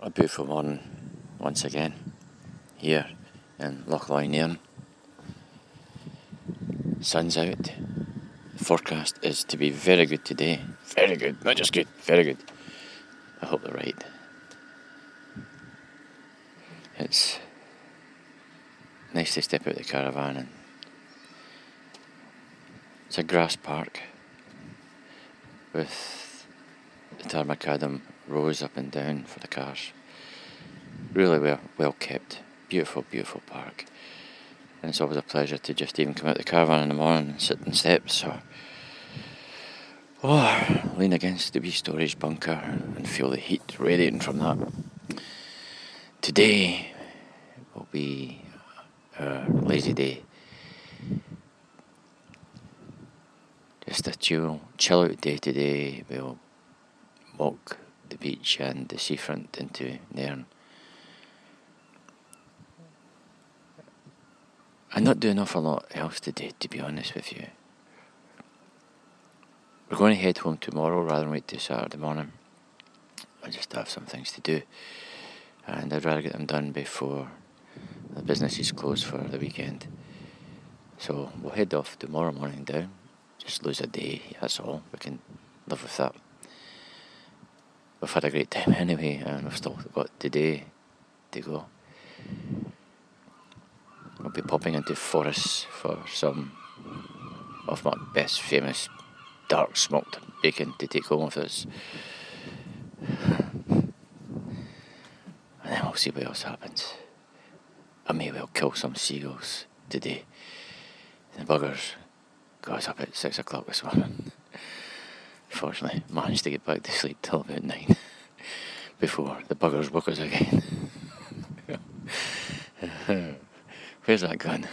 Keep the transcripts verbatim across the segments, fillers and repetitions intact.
A beautiful morning once again here in Loch Lyon. Sun's out. The forecast is to be very good today. Very good, not just good, very good. I hope they're right. It's nice to step out the caravan, and it's a grass park with the Tarmacadam rows up and down for the cars. Really well well kept, beautiful, beautiful park. And it's always a pleasure to just even come out the caravan in the morning and sit on steps or oh, lean against the wee storage bunker and feel the heat radiating from that. Today will be our lazy day. Just a chill, chill out day today. We'll walk the beach and the seafront into Nairn. I'm not doing an awful lot else today, to be honest with you. We're going to head home tomorrow rather than wait till Saturday morning. I just have some things to do, and I'd rather get them done before the business is closed for the weekend. So we'll head off tomorrow morning down. Just lose a day, that's all. We can live with that. We've had a great time anyway, and we've still got today to go. I'll be popping into Forrest for some of my best famous dark smoked bacon to take home with us. And then we'll see what else happens. I may well kill some seagulls today. The buggers got us up at six o'clock this morning. Fortunately, managed to get back to sleep till about nine before the buggers woke us again. Where's that gone?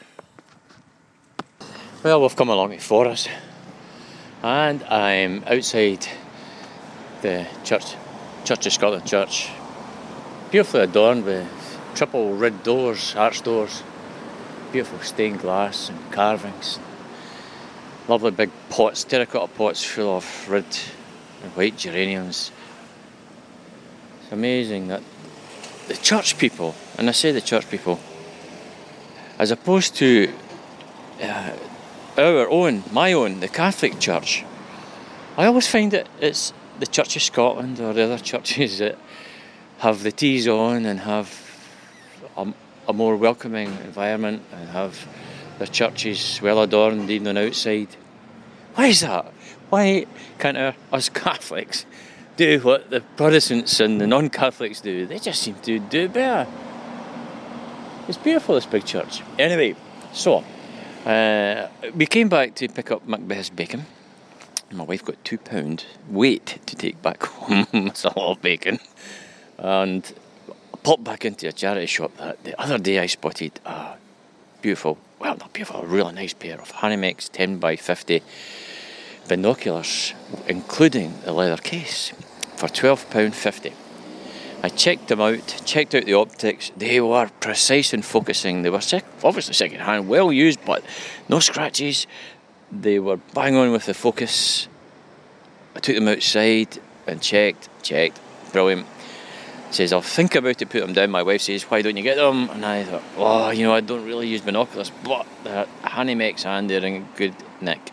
Well, we've come along to Forrest, and I'm outside the church, Church of Scotland Church, beautifully adorned with triple red doors, arch doors, beautiful stained glass and carvings, lovely big pots, terracotta pots full of red and white geraniums. It's amazing that the church people, and I say the church people, as opposed to uh, our own, my own, the Catholic Church, I always find that it's the Church of Scotland or the other churches that have the teas on and have a, a more welcoming environment and have their churches well adorned even on outside. Why is that? Why can't our, us Catholics do what the Protestants and the non-Catholics do? They just seem to do it better. It's beautiful, this big church. Anyway, so uh, we came back to pick up Macbeth's bacon. My wife got two pound weight to take back home. That's a lot of bacon. And I popped back into a charity shop that the other day I spotted a beautiful, well not beautiful, a really nice pair of Hanimex ten by fifty binoculars, including the leather case, for twelve pounds fifty. I checked them out, checked out the optics. They were precise in focusing. They were sec- obviously second hand, well used, but no scratches. They were bang on with the focus. I took them outside and checked, checked, brilliant. Says, I'll think about it, put them down. My wife says, why don't you get them? And I thought, oh, you know, I don't really use binoculars, but they're Hanimex and they're in good nick.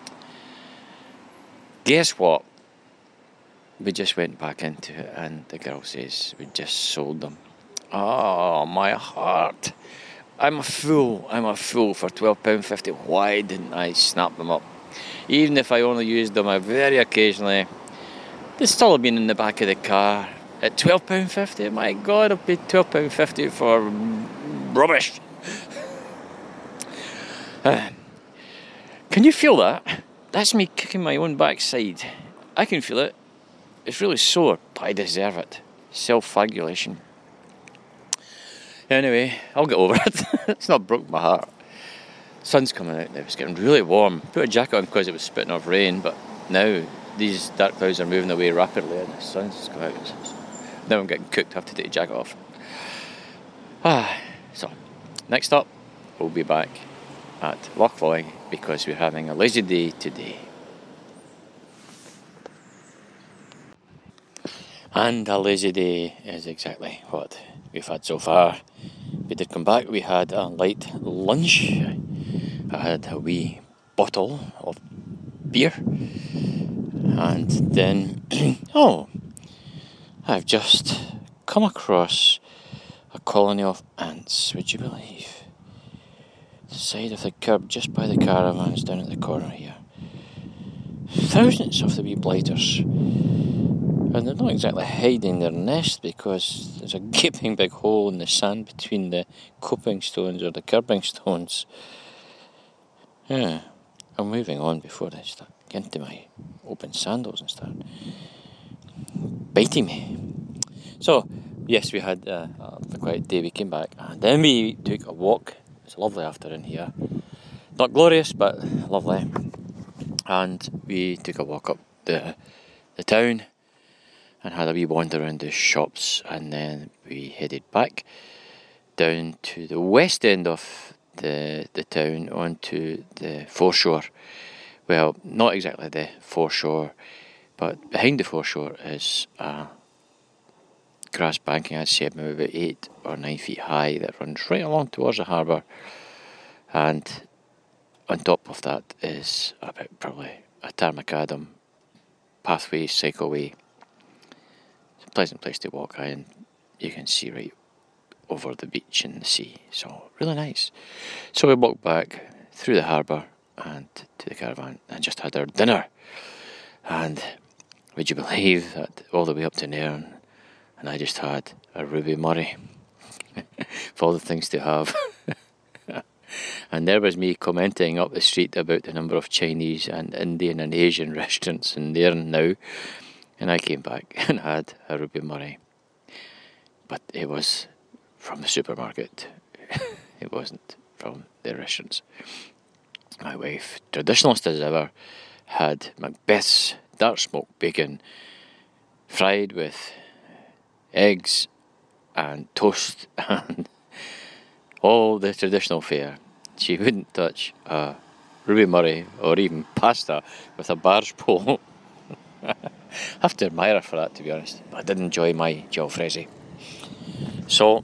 Guess what? We just went back into it and the girl says, we just sold them. Oh, my heart. I'm a fool. I'm a fool for twelve pounds fifty. Why didn't I snap them up? Even if I only used them very occasionally, they'd still have been in the back of the car at twelve pounds fifty. My God, I've paid twelve pounds fifty for rubbish. uh, can you feel that? That's me kicking my own backside. I can feel it. It's really sore, but I deserve it. Self-flagellation. Anyway, I'll get over it. It's not broke my heart. Sun's coming out now. It's getting really warm. Put a jacket on because it was spitting off rain, but now these dark clouds are moving away rapidly and the sun's come out. Now I'm getting cooked. I have to take the jacket off. Ah, so, next up, we'll be back at Loch Lomond because we're having a lazy day today. And a lazy day is exactly what we've had so far. We did come back, we had a light lunch. I had a wee bottle of beer. And then, oh, I've just come across a colony of ants, would you believe? The side of the curb just by the caravans down at the corner here. Thousands of the wee blighters. And they're not exactly hiding their nest because there's a gaping big hole in the sand between the coping stones or the curbing stones. Yeah, I'm moving on before they start getting into my open sandals and start biting me. So, yes, we had uh, a quiet day. We came back and then we took a walk. It's a lovely afternoon here. Not glorious, but lovely. And we took a walk up the the town and had a wee wander around the shops, and then we headed back down to the west end of the the town onto the foreshore. Well, not exactly the foreshore, but behind the foreshore is a grass banking, I'd say maybe about eight or nine feet high, that runs right along towards the harbour, and on top of that is about probably a Tarmacadam pathway, cycleway. It's a pleasant place to walk, and you can see right over the beach and the sea, so really nice. So we walked back through the harbour and to the caravan and just had our dinner. And would you believe that all the way up to Nairn, and I just had a Ruby Murray of all the things to have. And there was me commenting up the street about the number of Chinese and Indian and Asian restaurants in Nairn now, and I came back and had a Ruby Murray, but it was from the supermarket. It wasn't from the restaurants. My wife, traditionalist as ever, had Macbeth's dark smoked bacon fried with eggs and toast and all the traditional fare. She wouldn't touch a Ruby Murray or even pasta with a barge pole. I have to admire her for that, to be honest. But I did enjoy my jalfrezi. So,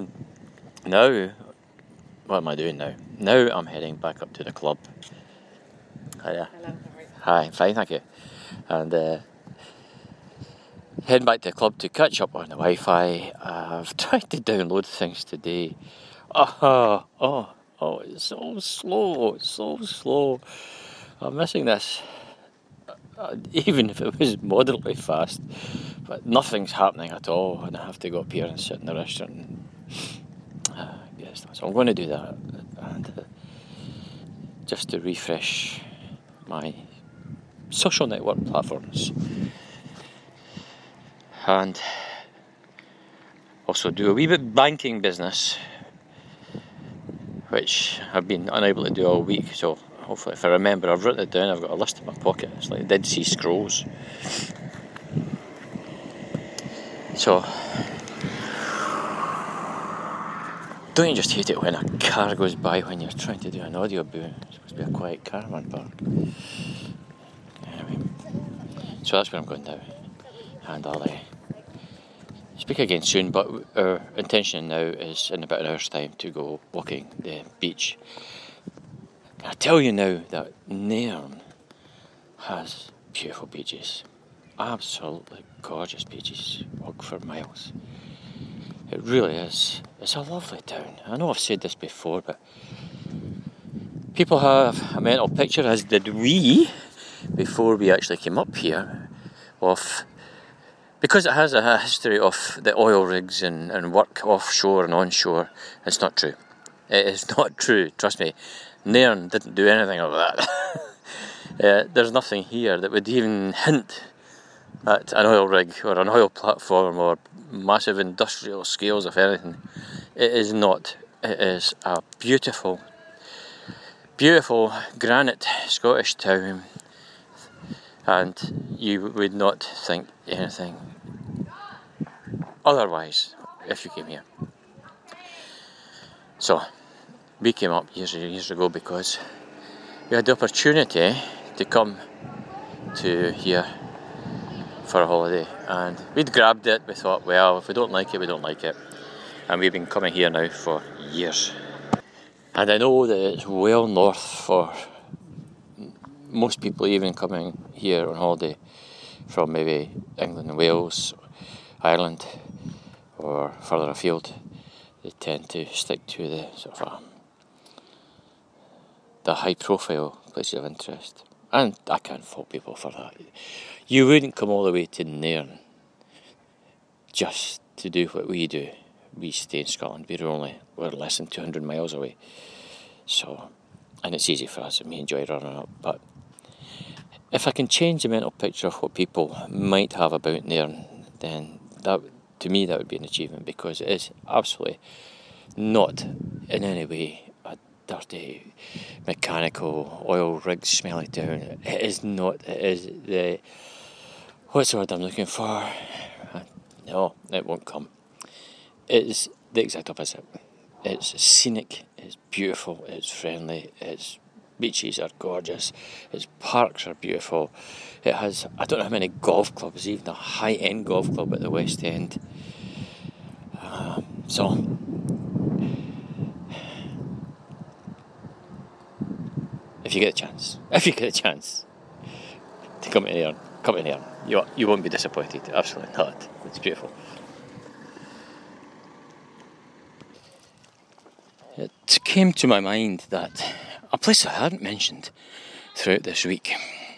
now, what am I doing now? Now I'm heading back up to the club. Hiya. Hello, Hi, fine, thank you. And uh, heading back to the club to catch up on the Wi-Fi. I've tried to download things today. Oh, oh, oh, it's so slow, so slow. I'm missing this. Uh, even if it was moderately fast, but nothing's happening at all, and I have to go up here and sit in the restaurant. And, uh, yes, so I'm going to do that, and uh, just to refresh my social network platforms, and also do a wee bit of banking business, which I've been unable to do all week. So hopefully, if I remember, I've written it down. I've got a list in my pocket. It's like Dead Sea Scrolls. So, don't you just hate it when a car goes by when you're trying to do an audio boom? It's supposed to be a quiet caravan park. Anyway, so that's where I'm going now, and I'll uh, speak again soon. But our intention now is in about an hour's time to go walking the beach. I tell you now that Nairn has beautiful beaches, absolutely gorgeous beaches. Walk for miles. It really is. It's a lovely town. I know I've said this before, but people have a mental picture, as did we, before we actually came up here, of, because it has a history of the oil rigs and, and work offshore and onshore. It's not true. It is not true, trust me. Nairn didn't do anything of that. uh, there's nothing here that would even hint at an oil rig or an oil platform or massive industrial scales of anything. It is not. It is a beautiful, beautiful granite Scottish town, and you would not think anything otherwise if you came here. So, we came up years and years ago because we had the opportunity to come to here for a holiday, and we'd grabbed it. We thought, well, if we don't like it, we don't like it, and we've been coming here now for years. And I know that it's well north for most people, even coming here on holiday from maybe England and Wales, Ireland, or further afield. They tend to stick to the sort of a, the high-profile places of interest, and I can't fault people for that. You wouldn't come all the way to Nairn just to do what we do. We stay in Scotland. We're only we're less than two hundred miles away, so and it's easy for us, and we enjoy running up. But if I can change the mental picture of what people might have about Nairn, then that, to me, that would be an achievement, because it is absolutely not in any way a dirty, mechanical, oil rig smelly town. It is not. It is the, what's the word I'm looking for? No, it won't come. It's the exact opposite. It's scenic, it's beautiful, it's friendly, its beaches are gorgeous, its parks are beautiful. It has, I don't know how many golf clubs, even a high-end golf club at the West End. Um, so, if you get a chance, if you get a chance to come to Nairn, come to Nairn. You, you won't be disappointed, absolutely not. It's beautiful. It came to my mind that a place I hadn't mentioned throughout this week,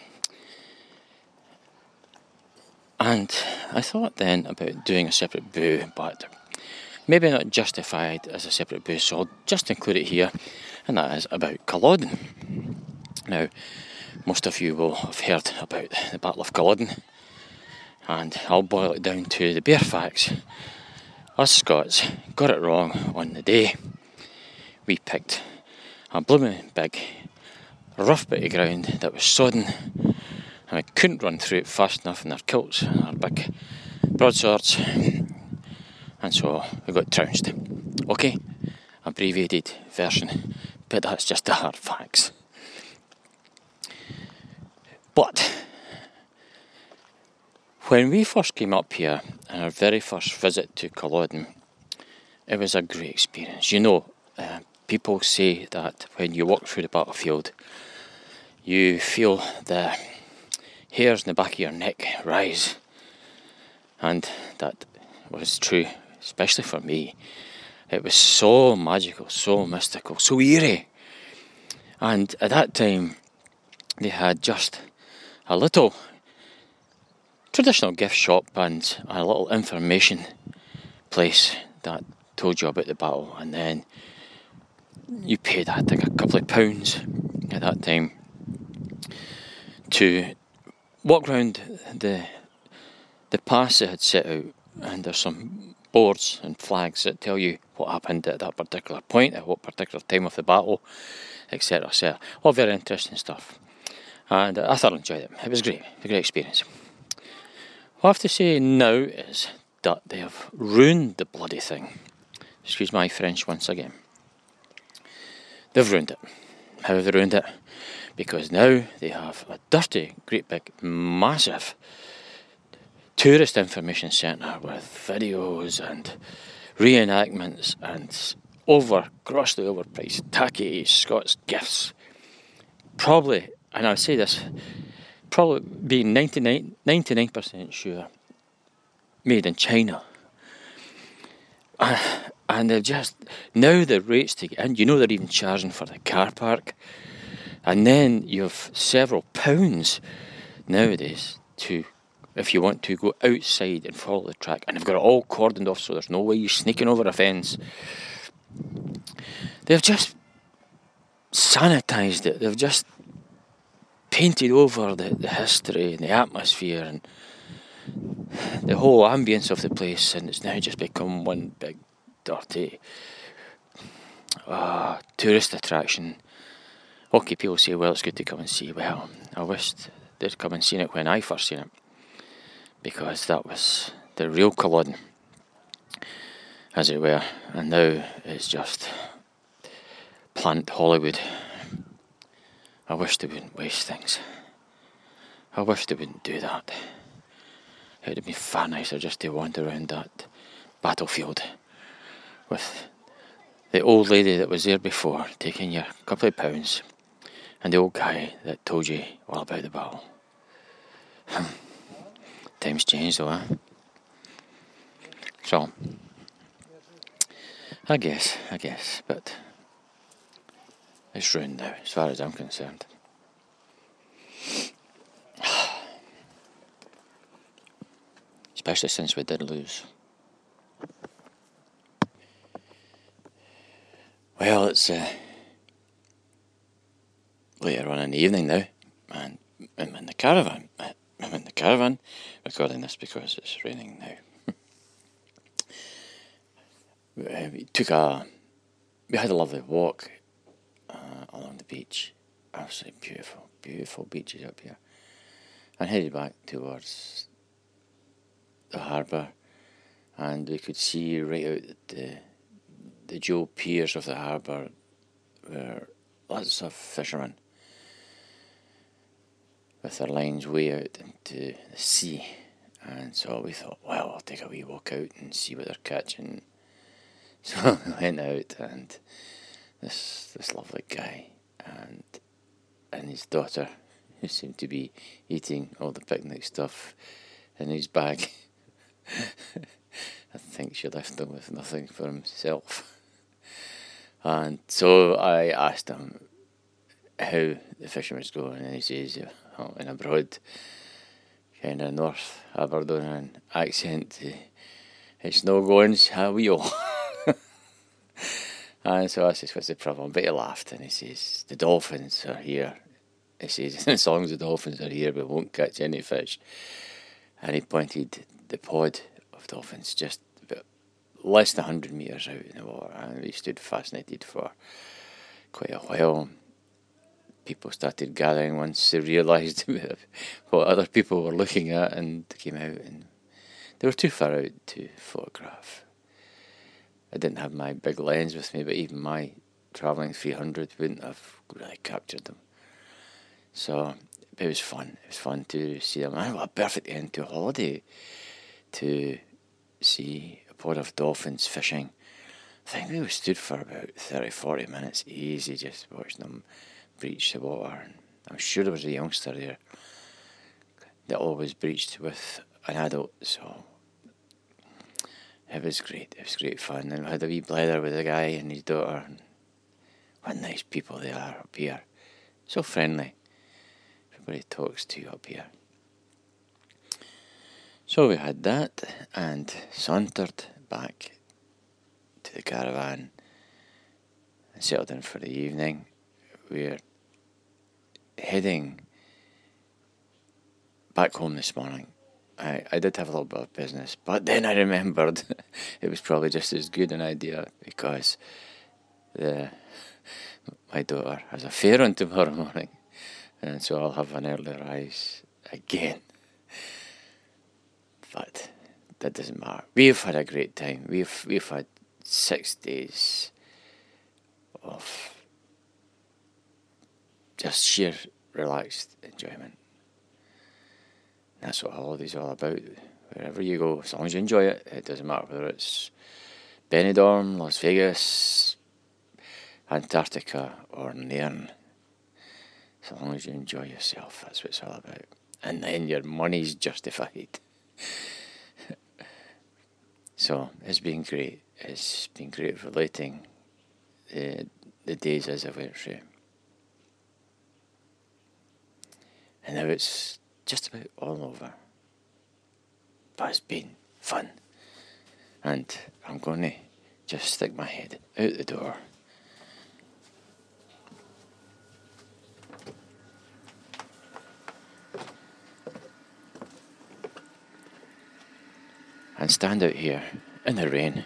and I thought then about doing a separate boo, but maybe not justified as a separate boo, so I'll just include it here, and that is about Culloden. Now, most of you will have heard about the Battle of Culloden, and I'll boil it down to the bare facts. Us Scots got it wrong on the day. We picked a blooming big, rough bit of ground that was sodden, and we couldn't run through it fast enough in our kilts and our big broadswords, and so we got trounced. Okay, abbreviated version, but that's just the hard facts. But when we first came up here, on our very first visit to Culloden, it was a great experience. You know, uh, people say that when you walk through the battlefield, you feel the hairs in the back of your neck rise. And that was true, especially for me. It was so magical, so mystical, so eerie. And at that time, they had just a little traditional gift shop and a little information place that told you about the battle, and then you paid, I think, a couple of pounds at that time to walk round the the pass they had set out, and there's some boards and flags that tell you what happened at that particular point, at what particular time of the battle, etc, et cetera. All very interesting stuff, and I thoroughly enjoyed it. It was great, a great experience. What I have to say now is that they have ruined the bloody thing. Excuse my French once again. They've ruined it. How have they ruined it? Because now they have a dirty, great big, massive tourist information centre with videos and reenactments and over, grossly overpriced, tacky Scots gifts. Probably, and I'll say this, probably being ninety-nine, ninety-nine percent sure, made in China. Uh, and they've just, now the rates to get in, you know they're even charging for the car park. And then you've several pounds nowadays to, if you want to go outside and follow the track. And they've got it all cordoned off, so there's no way you're sneaking over a fence. They've just sanitised it. They've just painted over the, the history and the atmosphere and the whole ambience of the place, and it's now just become one big dirty uh, tourist attraction. Okay, people say, well, it's good to come and see. Well, I wished they'd come and seen it when I first seen it, because that was the real Culloden, as it were, and now it's just Planet Hollywood. I wish they wouldn't waste things. I wish they wouldn't do that. It would have been far nicer just to wander around that battlefield with the old lady that was there before taking your couple of pounds and the old guy that told you all about the battle. Times changed though, eh? So, I guess, I guess, but it's ruined now as far as I'm concerned. Especially since we did lose. Well, it's uh, later on in the evening now, and I'm in the caravan. I'm in the caravan recording this because it's raining now. we took a, we had a lovely walk uh, along the beach. Absolutely beautiful, beautiful beaches up here. And headed back towards the harbour, and we could see right out the the Joe piers of the harbour were lots of fishermen with their lines way out into the sea. And so we thought, well, I'll take a wee walk out and see what they're catching. So we went out, and this this lovely guy and and his daughter, who seemed to be eating all the picnic stuff in his bag. I think she left him with nothing for himself. And so I asked him how the fishing was going, and he says, oh, in a broad kind of North Aberdonian accent, it's no going how we all. And so I says, what's the problem? But he laughed, and he says, the dolphins are here. He says, as long as the dolphins are here, we won't catch any fish. And he pointed the pod of dolphins just about less than one hundred metres out in the water, and we stood fascinated for quite a while. People started gathering once they realised what other people were looking at, and they came out, and they were too far out to photograph. I didn't have my big lens with me, but even my travelling three hundred wouldn't have really captured them. So it was fun. It was fun to see them. And what a perfect end to a holiday, to see a pod of dolphins fishing. I think we stood for about thirty, forty minutes easy, just watching them breach the water. And I'm sure there was a youngster there that always breached with an adult, so it was great. It was great fun. And we had a wee blether with a guy and his daughter. And what nice people they are up here. So friendly. Everybody talks to you up here. So we had that and sauntered back to the caravan and settled in for the evening. We're heading back home this morning. I, I did have a little bit of business, but then I remembered it was probably just as good an idea because the my daughter has a fair on tomorrow morning, and so I'll have an early rise again. But that doesn't matter. We've had a great time. We've we've had six days of just sheer relaxed enjoyment. That's what holiday's all about. Wherever you go, as long as you enjoy it, it doesn't matter whether it's Benidorm, Las Vegas, Antarctica or Nairn. As long as you enjoy yourself, that's what it's all about. And then your money's justified. So it's been great. It's been great relating the, the days as I went through. And now it's just about all over. But it's been fun. And I'm going to just stick my head out the door. And stand out here in the rain.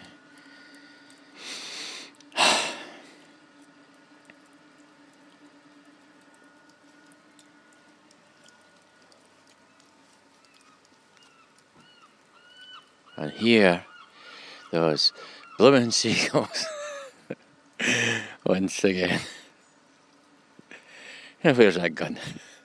And hear those blooming seagulls once again. And where's that gun?